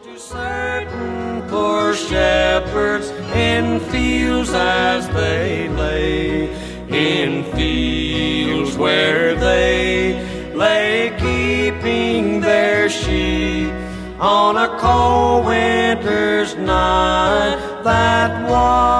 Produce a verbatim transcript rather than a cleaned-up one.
To certain poor shepherds in fields as they lay, in fields where they lay keeping their sheep on a cold winter's night that was